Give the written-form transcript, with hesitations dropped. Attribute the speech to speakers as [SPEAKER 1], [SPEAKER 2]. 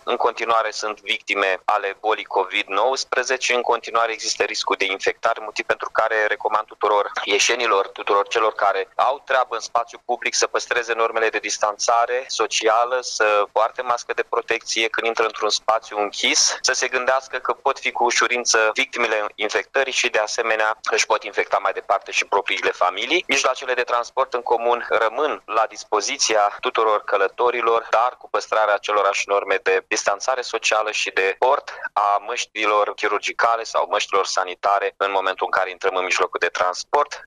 [SPEAKER 1] în continuare sunt victime ale bolii COVID-19, în continuare există riscul de infectare, motiv pentru care recomand tuturor ieșenilor, tuturor celor care au treabă în spațiu public să păstreze normele de distanțare socială, să poarte mască de protecție când intră într-un spațiu închis, să se gândească că pot fi cu ușurință victimele infectării și de asemenea își pot infecta mai departe și propriile familii. Mijloacele de transport în comun rămân la dispoziția tuturor călătorilor, dar cu păstrarea acelorași norme de distanțare socială și de port a măștilor chirurgicale sau măștilor sanitare în momentul în care intrăm în mijlocul de transport.